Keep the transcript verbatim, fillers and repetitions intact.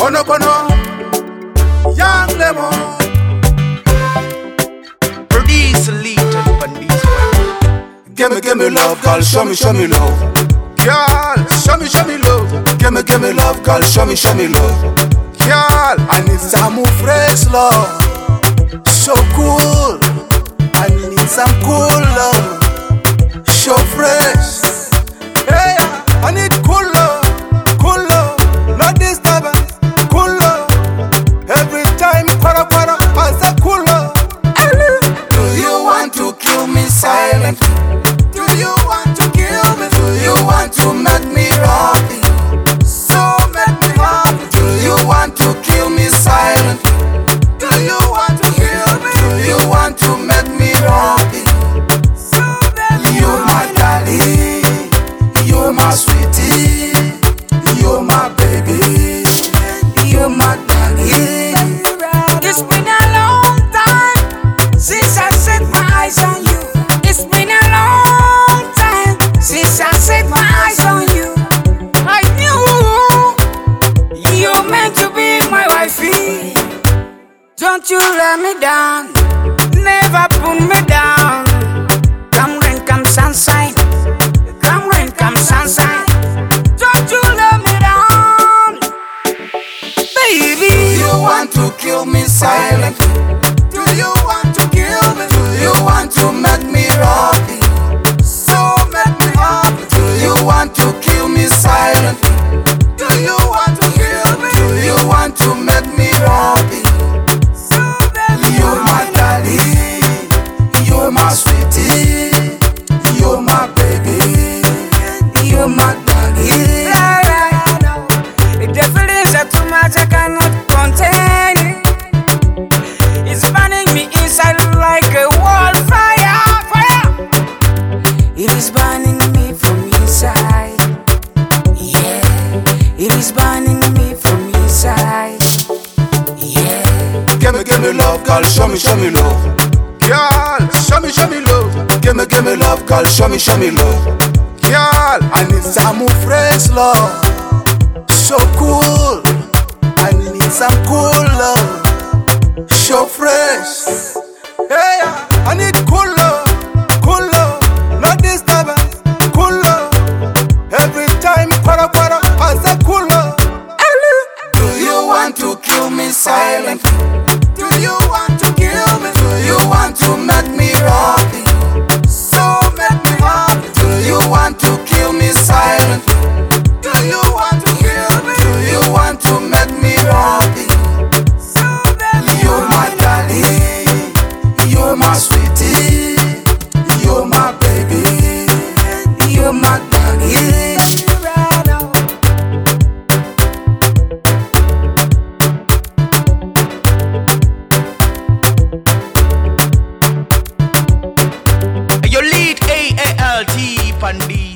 Kono kono, young lemon. Produce little pandis. Give me, give me love, girl, show me, show me love. Girl, show me, show me love. Give me, give me love, girl, show me, show me love. Girl, I need some fresh love, so cool. I need some cool love, so fresh. Hey, I need cool love, cool love, no disturbance, cool love. Every time, quara quara, I say cool love. Do you want to kill me silently? Do you want to kill me? Do you want to make me rob you? So make me rob you. Do you want to kill me silently? Do you want to kill me? Do you want to make me rob you? So make me you my darling, you my sweetie, you my baby, you my darling. It's been a long time since I set my eyes on you. It's been a long time since I set my eyes on you. I knew you meant to be my wifey. Don't you let me down, never put me down. Come rain, come sunshine, come rain, come sunshine. Don't you let me down, baby. Do you want to kill me silently? Do you want to kill me? Do you want to make me rob you? So make me rob you. Do you want to kill me silently? Do you want to kill me? Do you want to make me rob you? So make me You're my darling, you're my sweetie, you're my baby, you're my darling. The feelings are too much, I cannot contain it. It's burning me inside like a wildfire, fire. It is burning me from inside. Yeah, it is burning me from inside. Yeah. Give me, give me love, girl, show me, show me love. Girl, show me, show me love. Give me, give me love, girl, show me, show me love. Girl, I need some fresh love, so cool. I need some cool love, so fresh. Hey, I need cool love, cool love, no disturbance, cool love. Every time, quara quara, I say cool love. Do you want to kill me silently? Do you want to kill me? Do you want to make me rob you? So make me rob you. Do you want to kill me silently? Do you want to kill me? Do you want to make me rob you? So make me You're my darling, you're my sweetie, you're my baby, you're my darling. Your lead A A L T Pandis.